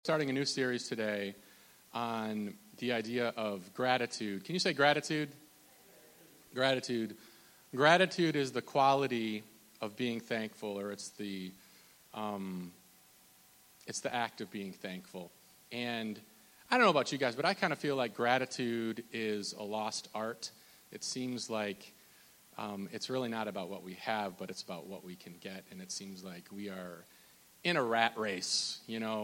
Starting a new series today on the idea of gratitude. Can you say gratitude? Gratitude. Gratitude is the quality of being thankful, or it's the act of being thankful. And I don't know about you guys, but I kind of feel like gratitude is a lost art. It seems like it's really not about what we have, but it's about what we can get. And it seems like we are in a rat race.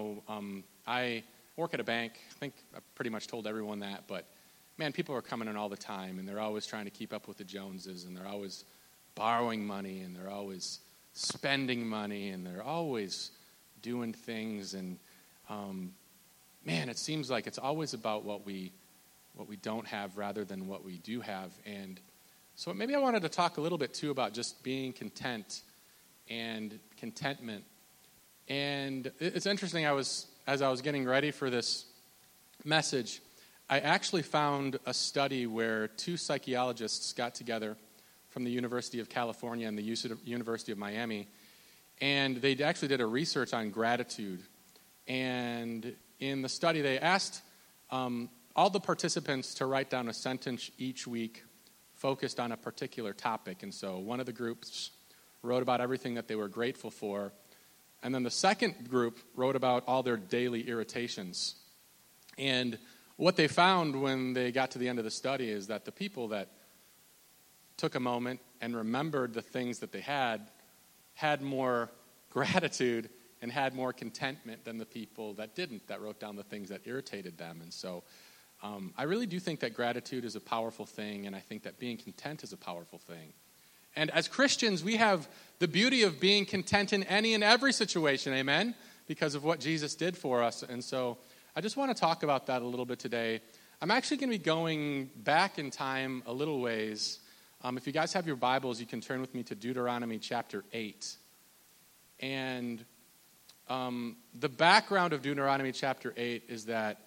I work at a bank. I think I pretty much told everyone that, but man, people are coming in all the time, and they're always trying to keep up with the Joneses, and they're always borrowing money, and they're always spending money, and they're always doing things, and man, it seems like it's always about what we don't have rather than what we do have. And so maybe I wanted to talk a little bit too about just being content and contentment. And it's interesting, as I was getting ready for this message, I actually found a study where two psychologists got together from the University of California and the University of Miami, and they actually did a research on gratitude. And in the study, they asked all the participants to write down a sentence each week focused on a particular topic. And so one of the groups wrote about everything that they were grateful for, and then the second group wrote about all their daily irritations. And what they found when they got to the end of the study is that the people that took a moment and remembered the things that they had more gratitude and had more contentment than the people that didn't, that wrote down the things that irritated them. And so I really do think that gratitude is a powerful thing, and I think that being content is a powerful thing. And as Christians, we have the beauty of being content in any and every situation, amen, because of what Jesus did for us. And so I just want to talk about that a little bit today. I'm actually going to be going back in time a little ways. If you guys have your Bibles, you can turn with me to Deuteronomy chapter 8. And the background of Deuteronomy chapter 8 is that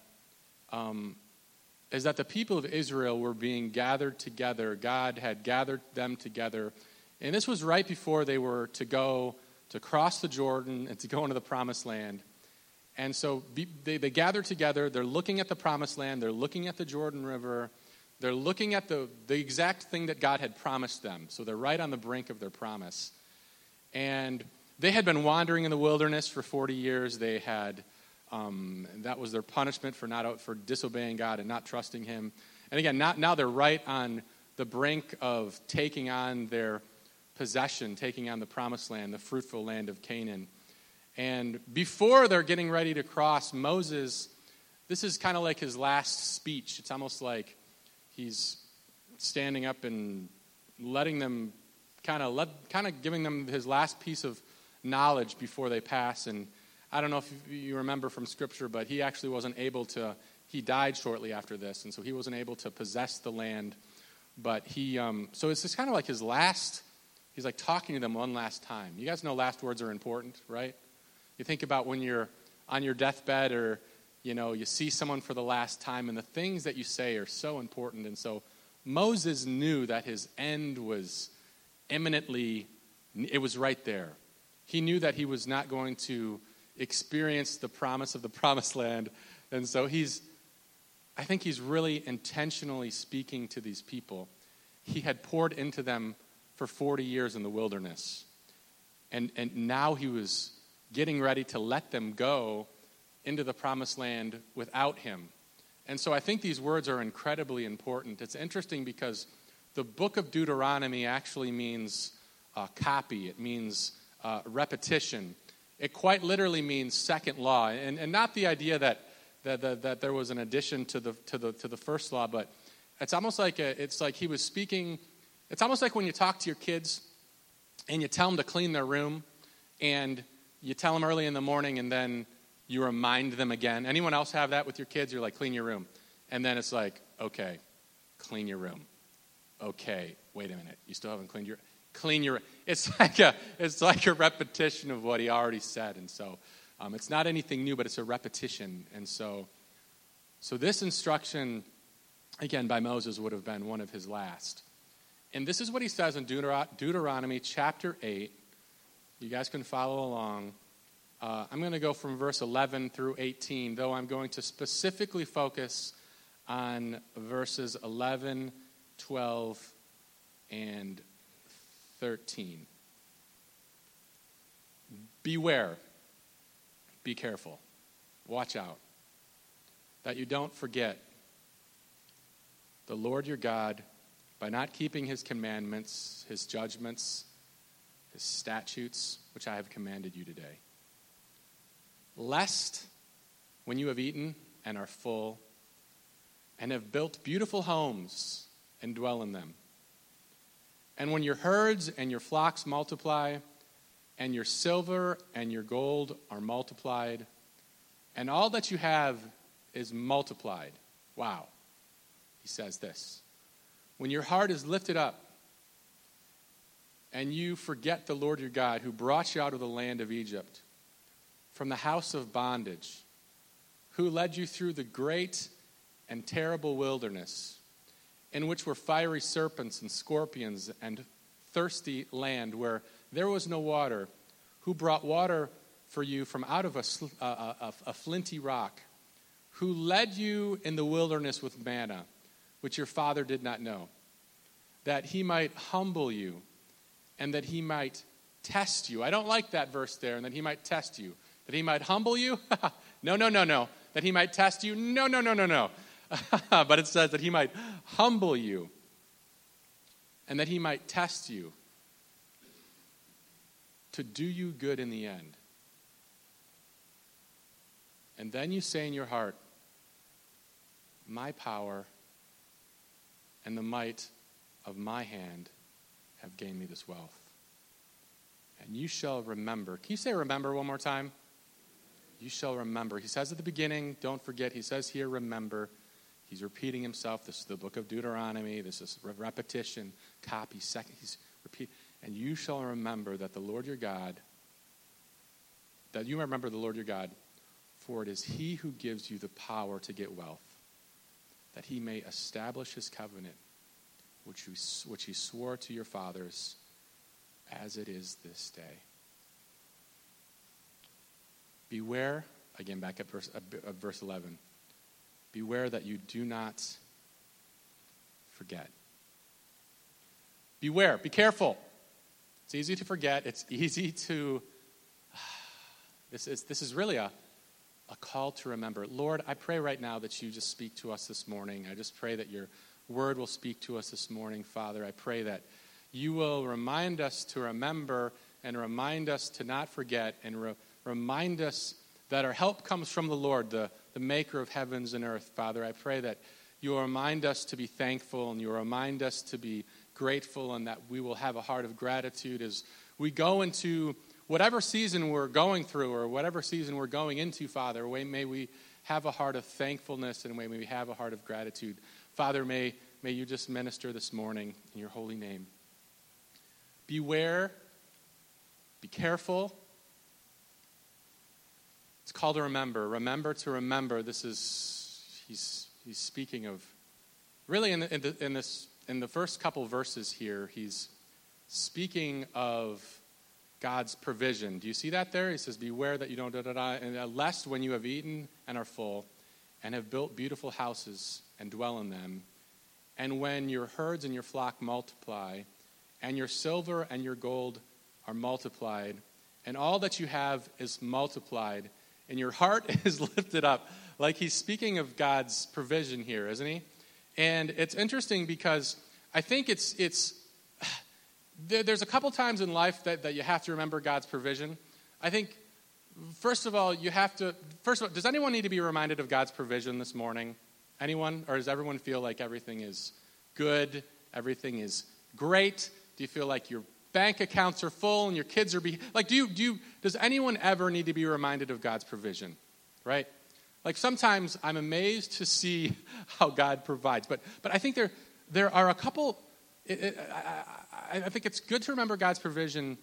the people of Israel were being gathered together. God had gathered them together. And this was right before they were to go to cross the Jordan and to go into the promised land. And so they gathered together. They're looking at the promised land. They're looking at the Jordan River. They're looking at the exact thing that God had promised them. So they're right on the brink of their promise. And they had been wandering in the wilderness for 40 years. They had that was their punishment for disobeying God and not trusting Him. And again, now they're right on the brink of taking on their possession, taking on the promised land, the fruitful land of Canaan. And before they're getting ready to cross, Moses, this is kind of like his last speech. It's almost like he's standing up and letting them kind of giving them his last piece of knowledge before they pass. And I don't know if you remember from Scripture, but he actually wasn't able to, he died shortly after this, and so he wasn't able to possess the land. But so it's just kind of like his last, he's like talking to them one last time. You guys know last words are important, right? You think about when you're on your deathbed, or, you see someone for the last time, and the things that you say are so important. And so Moses knew that his end was imminently, it was right there. He knew that he was not going to experience the promise of the promised land. And so I think he's really intentionally speaking to these people. He had poured into them for 40 years in the wilderness. And now he was getting ready to let them go into the promised land without him. And so I think these words are incredibly important. It's interesting because the book of Deuteronomy actually means copy. It means repetition. It quite literally means second law, and not the idea that there was an addition to the first law, but it's almost like it's like he was speaking. It's almost like when you talk to your kids and you tell them to clean their room, and you tell them early in the morning, and then you remind them again. Anyone else have that with your kids? You're like, clean your room, and then it's like, okay, clean your room. Okay, wait a minute, you still haven't cleaned your. It's like a repetition of what he already said, and so it's not anything new, but it's a repetition. And so this instruction, again, by Moses would have been one of his last. And this is what he says in Deuteronomy chapter 8. You guys can follow along. I'm going to go from verse 11 through 18, though I'm going to specifically focus on verses 11, 12, and 13. Beware, be careful, watch out, that you don't forget the Lord your God by not keeping his commandments, his judgments, his statutes, which I have commanded you today. Lest, when you have eaten and are full, and have built beautiful homes and dwell in them, and when your herds and your flocks multiply, and your silver and your gold are multiplied, and all that you have is multiplied. Wow. He says this. When your heart is lifted up, and you forget the Lord your God, who brought you out of the land of Egypt, from the house of bondage, who led you through the great and terrible wilderness, in which were fiery serpents and scorpions and thirsty land where there was no water, who brought water for you from out of a flinty rock, who led you in the wilderness with manna, which your father did not know, that he might humble you and that he might test you. I don't like that verse there, and that he might test you. That he might humble you? No. That he might test you? No. But it says that he might humble you and that he might test you to do you good in the end. And then you say in your heart, my power and the might of my hand have gained me this wealth. And you shall remember. Can you say remember one more time? You shall remember. He says at the beginning, don't forget. He says here, remember. He's repeating himself. This is the book of Deuteronomy. This is repetition, copy, second. He's repeat. And you shall remember that the Lord your God, that you remember the Lord your God, for it is he who gives you the power to get wealth, that he may establish his covenant, which he swore to your fathers, as it is this day. Beware, again back at verse 11, beware that you do not forget. Beware, be careful. It's easy to forget. It's easy to, this is really a call to remember. Lord, I pray right now that you just speak to us this morning. I just pray that your word will speak to us this morning, Father. I pray that you will remind us to remember and remind us to not forget and remind us that our help comes from the Lord, the maker of heavens and earth. Father, I pray that you will remind us to be thankful and you will remind us to be grateful, and that we will have a heart of gratitude as we go into whatever season we're going through or whatever season we're going into, Father. May we have a heart of thankfulness, and may we have a heart of gratitude. Father, may you just minister this morning in your holy name. Beware, be careful. It's called to remember. Remember to remember. This is he's speaking of really in the first couple verses here. He's speaking of God's provision. Do you see that there? He says, "Beware that you don't and lest when you have eaten and are full, and have built beautiful houses and dwell in them, and when your herds and your flock multiply, and your silver and your gold are multiplied, and all that you have is multiplied, and your heart is lifted up." Like he's speaking of God's provision here, isn't he? And it's interesting because I think there's a couple times in life that you have to remember God's provision. I think, first of all, does anyone need to be reminded of God's provision this morning? Anyone? Or does everyone feel like everything is good, everything is great? Do you feel like your bank accounts are full and your kids are does anyone ever need to be reminded of God's provision? Right? Like sometimes I'm amazed to see how God provides, but I think there are a couple. I think it's good to remember God's provision,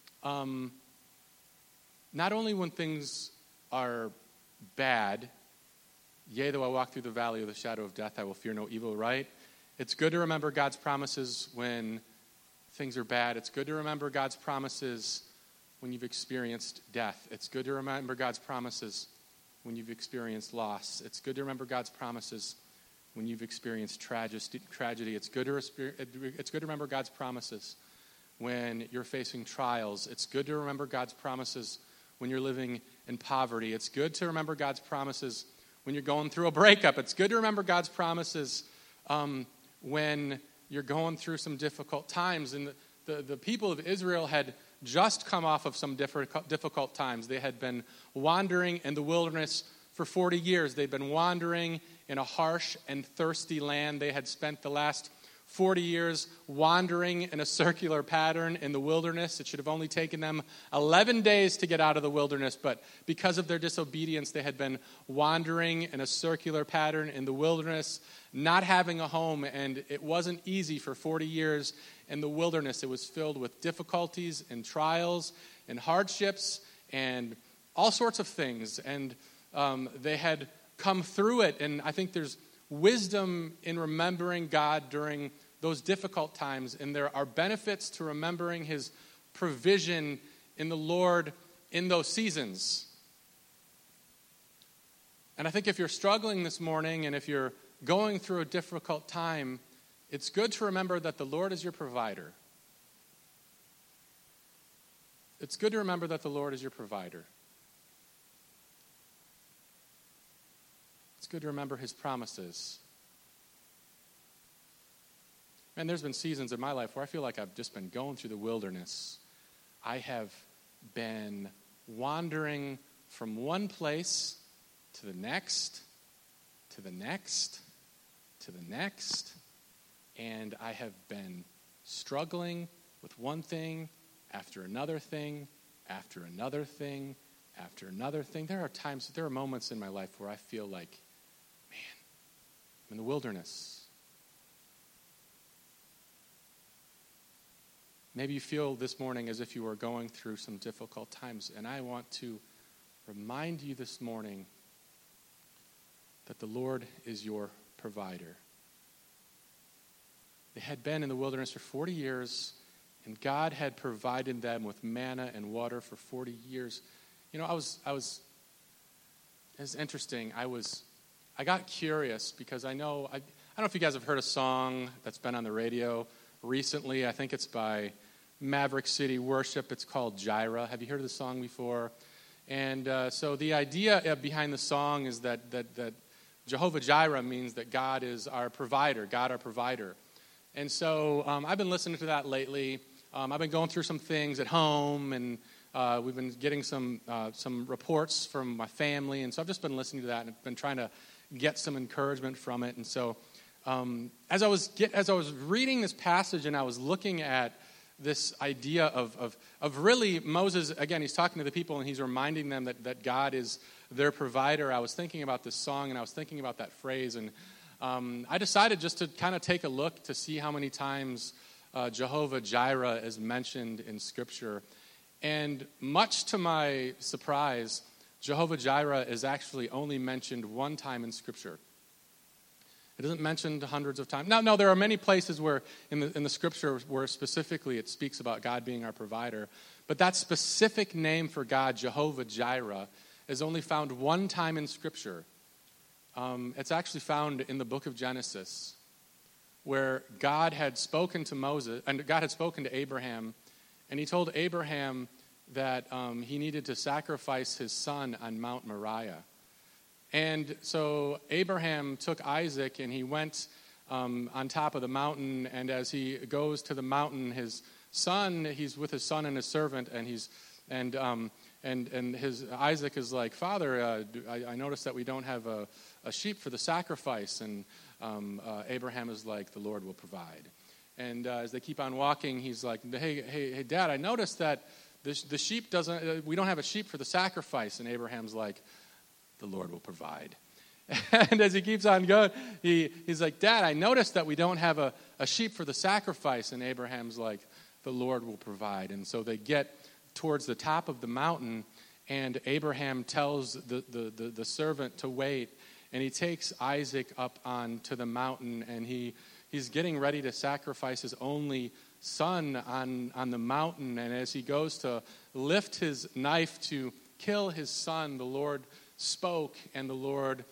not only when things are bad. Yea, though I walk through the valley of the shadow of death, I will fear no evil. Right? It's good to remember God's promises when things are bad. It's good to remember God's promises when you've experienced death. It's good to remember God's promises when you've experienced loss. It's good to remember God's promises when you've experienced tragedy. It's good to remember God's promises when you're facing trials. It's good to remember God's promises when you're living in poverty. It's good to remember God's promises when you're going through a breakup. It's good to remember God's promises when you're going through some difficult times. And the people of Israel had just come off of some difficult times. They had been wandering in the wilderness for 40 years. They'd been wandering in a harsh and thirsty land. They had spent the last 40 years wandering in a circular pattern in the wilderness. It should have only taken them 11 days to get out of the wilderness, but because of their disobedience, they had been wandering in a circular pattern in the wilderness, not having a home, and it wasn't easy for 40 years in the wilderness. It was filled with difficulties and trials and hardships and all sorts of things, and they had come through it, and I think there's wisdom in remembering God during those difficult times, and there are benefits to remembering his provision in the Lord in those seasons. And I think if you're struggling this morning and if you're going through a difficult time, it's good to remember that the Lord is your provider. It's good to remember that the Lord is your provider. It's good to remember his promises. Man, there's been seasons in my life where I feel like I've just been going through the wilderness. I have been wandering from one place to the next, to the next, to the next, and I have been struggling with one thing after another thing, after another thing, after another thing. There are moments in my life where I feel like, man, I'm in the wilderness. Maybe you feel this morning as if you are going through some difficult times, and I want to remind you this morning that the Lord is your provider. They had been in the wilderness for 40 years, and God had provided them with manna and water for 40 years. You know, it's interesting. I got curious because I don't know if you guys have heard a song that's been on the radio recently. I think it's by Maverick City Worship. It's called Jireh. Have you heard of the song before? And so the idea behind the song is that Jehovah Jireh means that God is our provider, God our provider. And so I've been listening to that lately. I've been going through some things at home, and we've been getting some reports from my family, and so I've just been listening to that and been trying to get some encouragement from it. And so as I was reading this passage and I was looking at this idea of really Moses, again, he's talking to the people and he's reminding them that God is their provider. I was thinking about this song and I was thinking about that phrase, and I decided just to kind of take a look to see how many times Jehovah Jireh is mentioned in Scripture. And much to my surprise, Jehovah Jireh is actually only mentioned one time in Scripture. It isn't mentioned hundreds of times. No, there are many places where in the Scripture where specifically it speaks about God being our provider. But that specific name for God, Jehovah Jireh, is only found one time in Scripture. It's actually found in the book of Genesis, where God had spoken to Moses, and God had spoken to Abraham, and he told Abraham that he needed to sacrifice his son on Mount Moriah. And so Abraham took Isaac and he went on top of the mountain, and as he goes to the mountain, he's with his son and his servant, and his Isaac is like, "Father, I noticed that we don't have a sheep for the sacrifice." And Abraham is like, "The Lord will provide." And as they keep on walking, he's like, "Hey, Dad, I noticed that the sheep we don't have a sheep for the sacrifice." And Abraham's like, "The Lord will provide." And as he keeps on going, he's like, "Dad, I noticed that we don't have a sheep for the sacrifice." And Abraham's like, "The Lord will provide." And so they get towards the top of the mountain, and Abraham tells the servant to wait, and he takes Isaac up onto the mountain, and he's getting ready to sacrifice his only son on the mountain, and as he goes to lift his knife to kill his son, the Lord spoke, and the Lord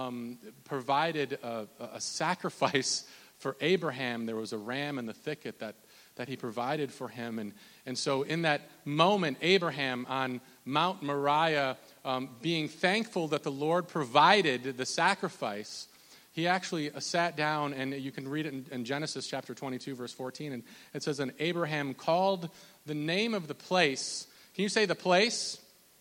provided a sacrifice for Abraham. There was a ram in the thicket that he provided for him. And so in that moment, Abraham on Mount Moriah, being thankful that the Lord provided the sacrifice, he actually sat down, and you can read it in Genesis chapter 22, verse 14, and it says, and Abraham called the name of the place. Can you say the place?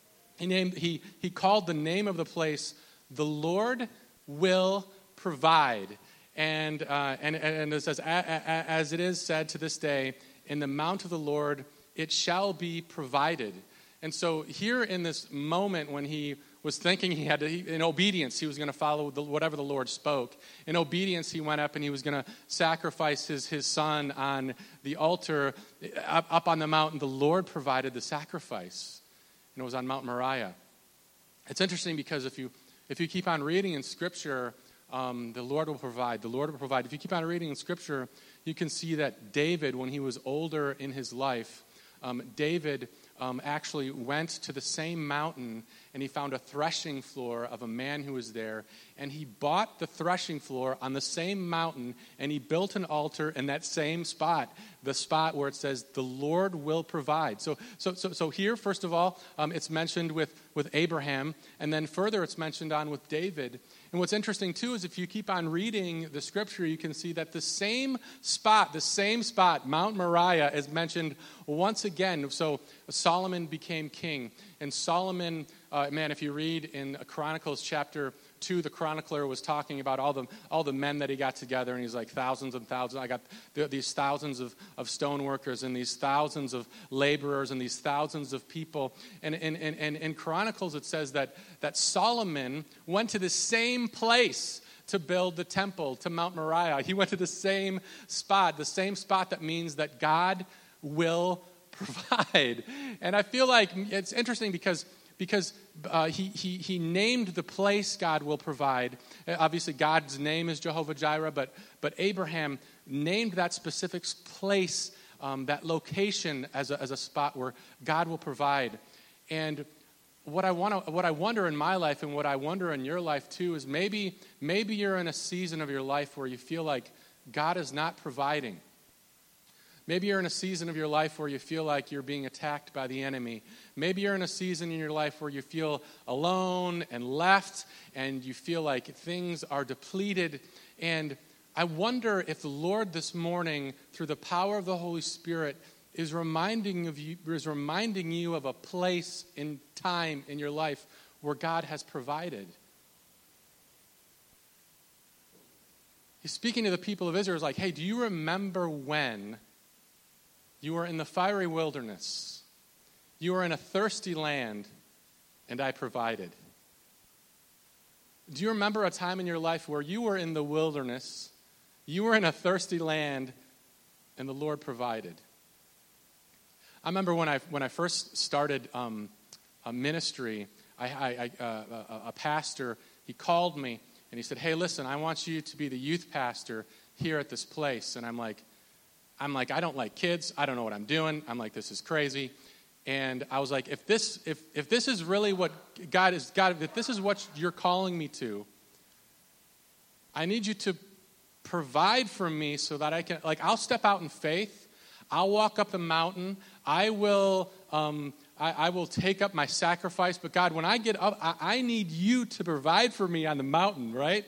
He called the name of the place, the Lord will provide. And it says, as it is said to this day, in the mount of the Lord it shall be provided. And so here in this moment when he was thinking he had to, in obedience, he was going to follow whatever the Lord spoke. In obedience, he went up and he was going to sacrifice his son on the altar up on the mountain. The Lord provided the sacrifice, and it was on Mount Moriah. It's interesting because if you keep on reading in Scripture, the Lord will provide. The Lord will provide. If you keep on reading in Scripture, you can see that David, when he was older in his life, David actually went to the same mountain, and he found a threshing floor of a man who was there, and he bought the threshing floor on the same mountain, and he built an altar in that same spot, the spot where it says, the Lord will provide. So here, first of all, it's mentioned with Abraham, and then further it's mentioned on with David. And what's interesting, too, is if you keep on reading the Scripture, you can see that the same spot, Mount Moriah, is mentioned once again. So Solomon became king, and Solomon, if you read in Chronicles chapter 2, the chronicler was talking about all the men that he got together, and he's like, thousands and thousands. I got these thousands of stone workers, and these thousands of laborers, and these thousands of people. And in Chronicles it says that Solomon went to the same place to build the temple, to Mount Moriah. He went to the same spot that means that God will provide. And I feel like it's interesting because he named the place God will provide. Obviously, God's name is Jehovah Jireh, but Abraham named that specific place, that location, as a spot where God will provide. And what I wonder in my life, and what I wonder in your life too, is maybe you're in a season of your life where you feel like God is not providing. Maybe you're in a season of your life where you feel like you're being attacked by the enemy. Maybe you're in a season in your life where you feel alone and left, and you feel like things are depleted. And I wonder if the Lord this morning, through the power of the Holy Spirit, is reminding you of a place in time in your life where God has provided. He's speaking to the people of Israel. He's like, hey, do you remember when you were in the fiery wilderness? You were in a thirsty land, and I provided. Do you remember a time in your life where you were in the wilderness, you were in a thirsty land, and the Lord provided? I remember when I first started a ministry, a pastor, he called me, and he said, hey, listen, I want you to be the youth pastor here at this place. And I'm like, I don't like kids. I don't know what I'm doing. I'm like, this is crazy. And I was like, if this is really what God, if this is what you're calling me to, I need you to provide for me so that I can, I'll step out in faith. I'll walk up the mountain. I will take up my sacrifice. But God, when I get up, I need you to provide for me on the mountain, right?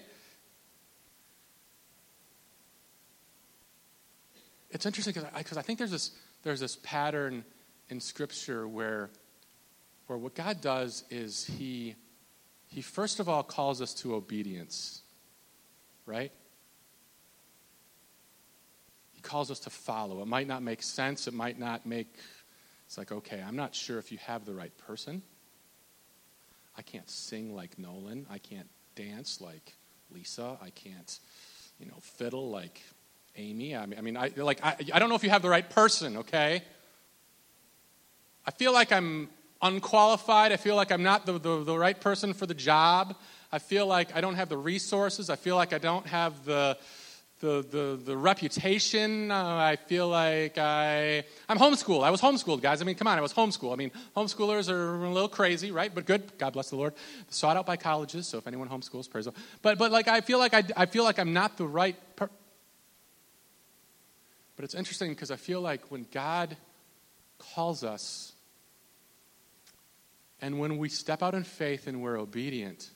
It's interesting because I think there's this pattern in Scripture where what God does is he first of all calls us to obedience, right? He calls us to follow. It might not make sense. It's like, okay, I'm not sure if you have the right person. I can't sing like Nolan. I can't dance like Lisa. I can't, fiddle like Amy. I don't know if you have the right person, okay? I feel like I'm unqualified. I feel like I'm not the right person for the job. I feel like I don't have the resources. I feel like I don't have the the reputation. I feel like I'm homeschooled. I was homeschooled, guys. I mean, come on, I was homeschooled. I mean, homeschoolers are a little crazy, right? But good. God bless the Lord. Sought out by colleges. So if anyone homeschools, praise the Lord. But like I feel like I'm not the right. But it's interesting because I feel like when God calls us, and when we step out in faith and we're obedient.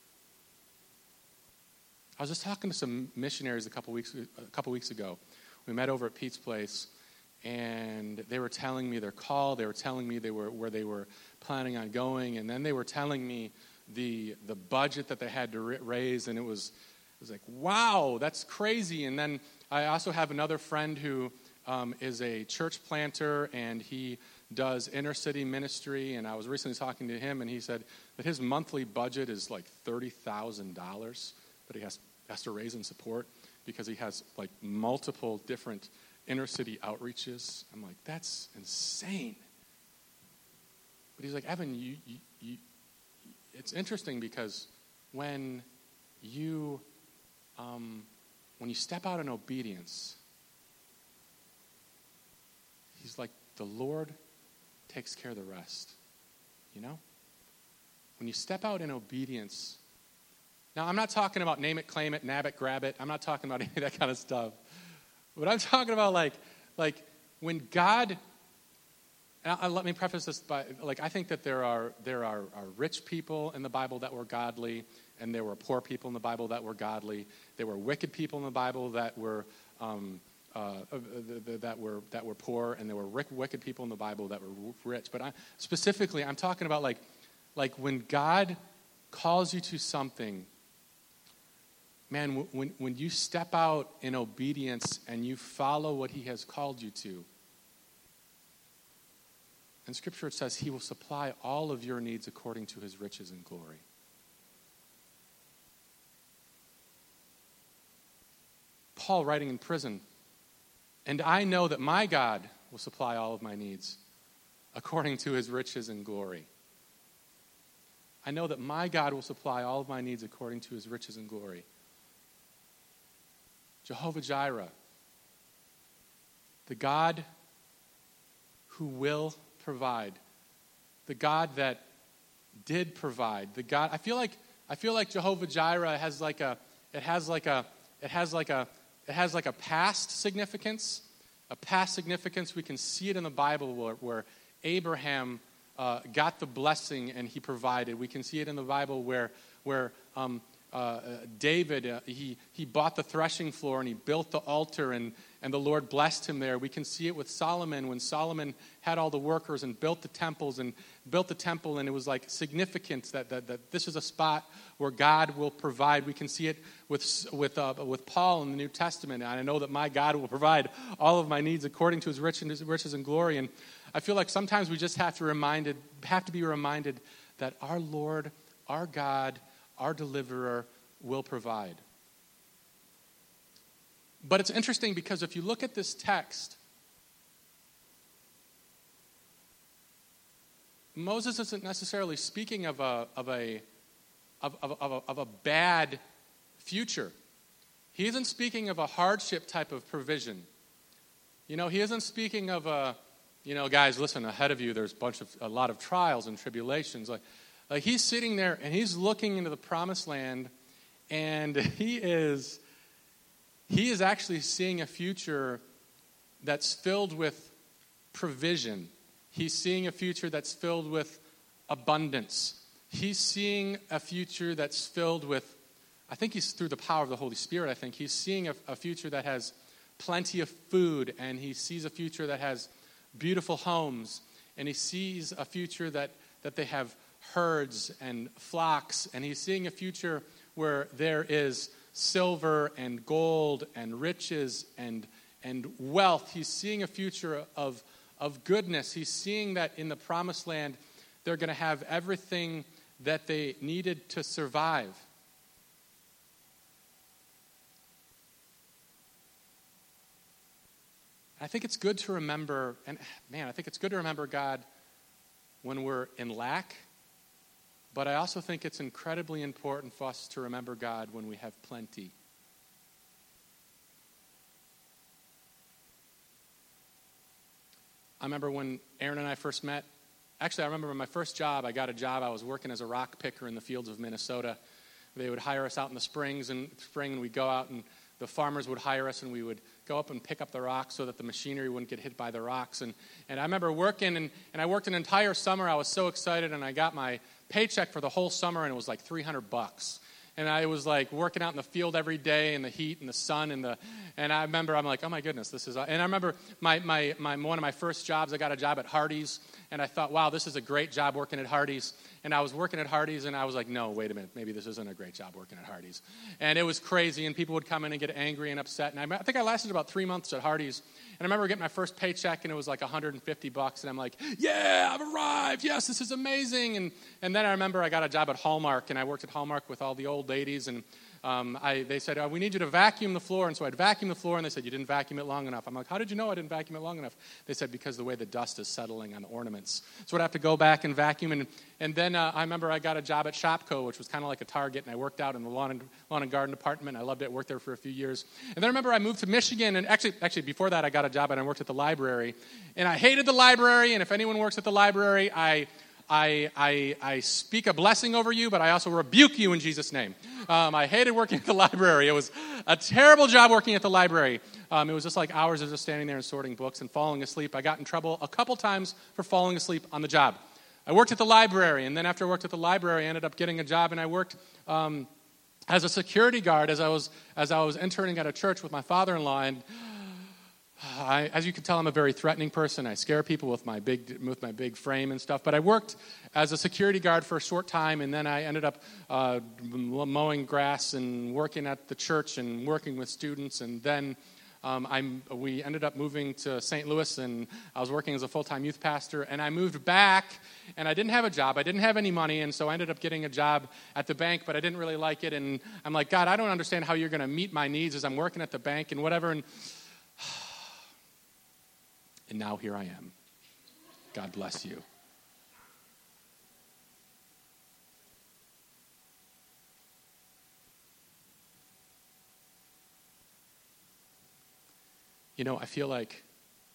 I was just talking to some missionaries a couple weeks ago. We met over at Pete's place, and they were telling me their call. They were telling me where they were planning on going, and then they were telling me the budget that they had to raise, and it was like, wow, that's crazy. And then I also have another friend who is a church planter, and he does inner city ministry, and I was recently talking to him, and he said that his monthly budget is like $30,000 that he has to raise and support because he has like multiple different inner city outreaches. I'm like, that's insane. But he's like, Evan, you it's interesting because when you step out in obedience, he's like, the Lord takes care of the rest. You know? When you step out in obedience. Now, I'm not talking about name it, claim it, nab it, grab it. I'm not talking about any of that kind of stuff. But I'm talking about like when God, and let me preface this by, I think that there are rich people in the Bible that were godly, and there were poor people in the Bible that were godly. There were wicked people in the Bible that were that were poor, and there were wicked people in the Bible that were rich. But I'm talking about like when God calls you to something, man, when you step out in obedience and you follow what he has called you to, in Scripture it says he will supply all of your needs according to his riches and glory. Paul writing in prison, and I know that my God will supply all of my needs according to his riches and glory. I know that my God will supply all of my needs according to his riches and glory. Jehovah Jireh, the God who will provide, the God that did provide, the God. I feel like Jehovah Jireh has like a past significance. A past significance. We can see it in the Bible where Abraham got the blessing and he provided. We can see it in the Bible where David, he bought the threshing floor and he built the altar and the Lord blessed him there. We can see it with Solomon when Solomon had all the workers and built the temple and it was like significant that this is a spot where God will provide. We can see it with Paul in the New Testament. And I know that my God will provide all of my needs according to his riches and glory. And I feel like sometimes we just have to be reminded that our Lord, our God, our deliverer will provide. But it's interesting because if you look at this text, Moses isn't necessarily speaking of a bad future. He isn't speaking of a hardship type of provision. He isn't speaking of guys, listen, ahead of you there's a lot of trials and tribulations. Like he's sitting there and he's looking into the promised land, and he is actually seeing a future that's filled with provision. He's seeing a future that's filled with abundance. He's seeing a future that's filled with, I think he's through the power of the Holy Spirit, I think. He's seeing a future that has plenty of food, and he sees a future that has beautiful homes, and he sees a future that they have herds and flocks, and he's seeing a future where there is silver and gold and riches and wealth. He's seeing a future of goodness. He's seeing that in the promised land they're going to have everything that they needed to survive. I think it's good to remember, God when we're in lack, but I also think it's incredibly important for us to remember God when we have plenty. I remember when Aaron and I first met. Actually, I remember when my first job, I got a job. I was working as a rock picker in the fields of Minnesota. They would hire us out in the spring, and we'd go out, and the farmers would hire us, and we would go up and pick up the rocks so that the machinery wouldn't get hit by the rocks. And I remember working, and I worked an entire summer. I was so excited, and I got my paycheck for the whole summer, and it was like $300. And I was like working out in the field every day in the heat and the sun and I remember I'm like, oh my goodness, this is. And I remember my one of my first jobs. I got a job at Hardee's, and I thought, wow, this is a great job working at Hardee's. And I was working at Hardee's, and I was like, no, wait a minute, maybe this isn't a great job working at Hardee's. And it was crazy, and people would come in and get angry and upset. And I think I lasted about 3 months at Hardee's. And I remember getting my first paycheck, and it was like $150, and I'm like, yeah, I've arrived. Yes, this is amazing. And then I remember I got a job at Hallmark, and I worked at Hallmark with all the old ladies, and they said, we need you to vacuum the floor. And so I'd vacuum the floor, and they said, you didn't vacuum it long enough. I'm like, how did you know I didn't vacuum it long enough? They said, because the way the dust is settling on the ornaments. So I'd have to go back and vacuum. And then I remember I got a job at Shopko, which was kind of like a Target, and I worked out in the lawn and garden department. I loved it, worked there for a few years. And then I remember I moved to Michigan, and actually before that I got a job and I worked at the library. And I hated the library, and if anyone works at the library, I speak a blessing over you, but I also rebuke you in Jesus' name. I hated working at the library. It was a terrible job working at the library. It was just like hours of just standing there and sorting books and falling asleep. I got in trouble a couple times for falling asleep on the job. I worked at the library, and then after I worked at the library, I ended up getting a job, and I worked as a security guard as I was interning at a church with my father-in-law. And as you can tell, I'm a very threatening person. I scare people with my big frame and stuff. But I worked as a security guard for a short time, and then I ended up mowing grass and working at the church and working with students. And then we ended up moving to St. Louis, and I was working as a full-time youth pastor. And I moved back, and I didn't have a job. I didn't have any money, and so I ended up getting a job at the bank, but I didn't really like it. And I'm like, God, I don't understand how you're going to meet my needs as I'm working at the bank and whatever. And now here I am. God bless you. You know, I feel like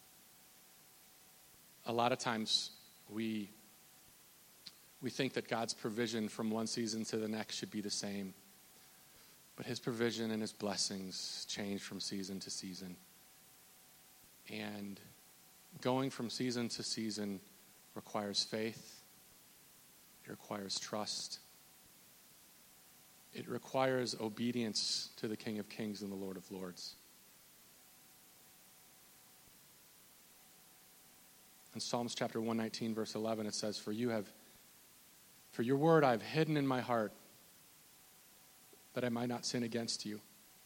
a lot of times we think that God's provision from one season to the next should be the same. But his provision and his blessings change from season to season. And going from season to season requires faith. It requires trust. It requires obedience to the King of Kings and the Lord of Lords. In Psalms chapter 119, verse 11, it says, For your word I've hidden in my heart, that I might not sin against you.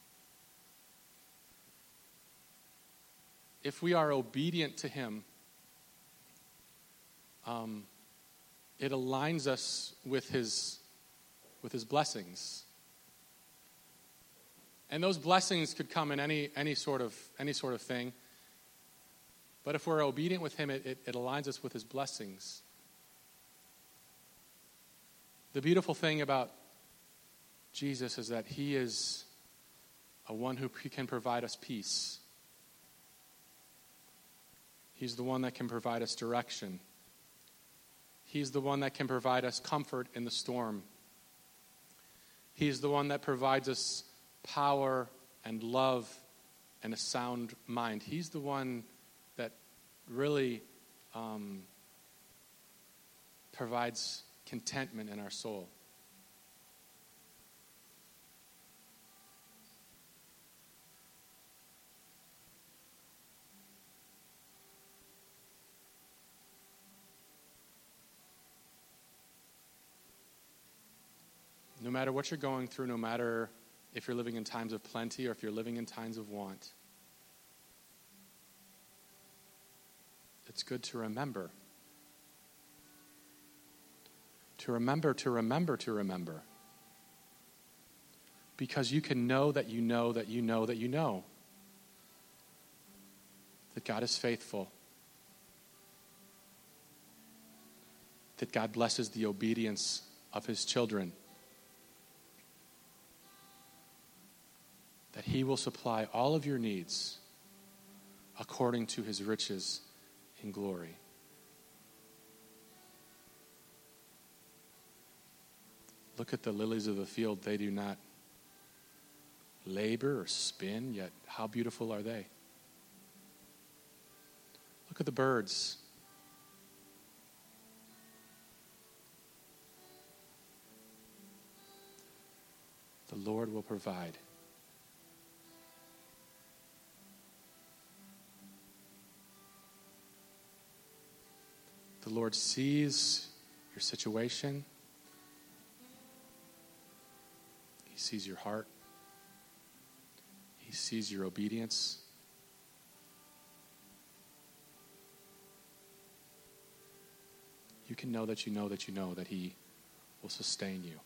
If we are obedient to him, it aligns us with his blessings. And those blessings could come in any sort of thing. But if we're obedient with him, it aligns us with his blessings. The beautiful thing about Jesus is that he is a one who can provide us peace. He's the one that can provide us direction. He's the one that can provide us comfort in the storm. He's the one that provides us power and love and a sound mind. He's the one that really provides contentment in our soul. No matter what you're going through, no matter if you're living in times of plenty or if you're living in times of want, it's good to remember. To remember, to remember, to remember. Because you can know that you know that you know that you know that God is faithful. That God blesses the obedience of his children. That he will supply all of your needs according to his riches in glory. Look at the lilies of the field. They do not labor or spin, yet how beautiful are they? Look at the birds. The Lord will provide. The Lord sees your situation. He sees your heart. He sees your obedience. You can know that you know that you know that He will sustain you.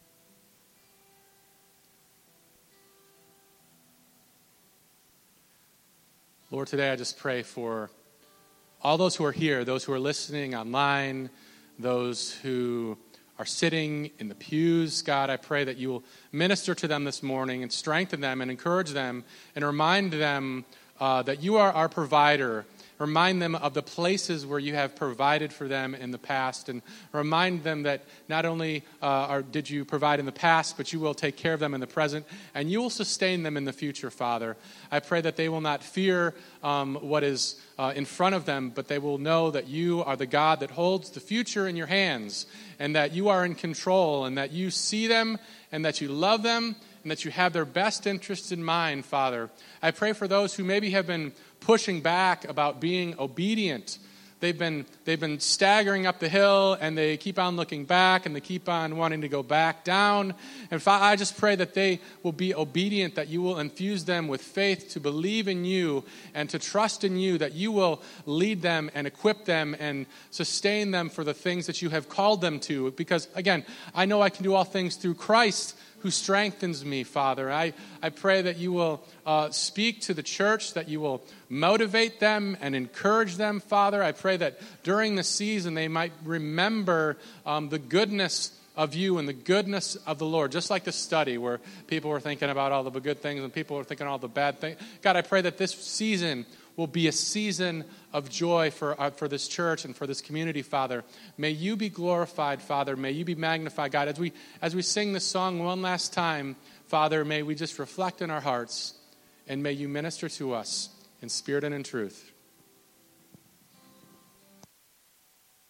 Lord, today I just pray for all those who are here, those who are listening online, those who are sitting in the pews. God, I pray that you will minister to them this morning and strengthen them and encourage them and remind them that you are our provider. Remind them of the places where you have provided for them in the past, and remind them that not only did you provide in the past, but you will take care of them in the present, and you will sustain them in the future, Father. I pray that they will not fear what is in front of them, but they will know that you are the God that holds the future in your hands, and that you are in control, and that you see them, and that you love them, and that you have their best interests in mind, Father. I pray for those who maybe have been pushing back about being obedient. They've been staggering up the hill, and they keep on looking back, and they keep on wanting to go back down. And I just pray that they will be obedient, that you will infuse them with faith to believe in you and to trust in you, that you will lead them and equip them and sustain them for the things that you have called them to. Because, again, I know I can do all things through Christ who strengthens me, Father. I pray that you will speak to the church, that you will motivate them and encourage them, Father. I pray that during the season they might remember the goodness of you and the goodness of the Lord, just like the study where people were thinking about all the good things and people were thinking all the bad things. God, I pray that this season will be a season of joy for this church and for this community, Father. May you be glorified, Father. May you be magnified, God. As we sing this song one last time, Father, may we just reflect in our hearts, and may you minister to us in spirit and in truth.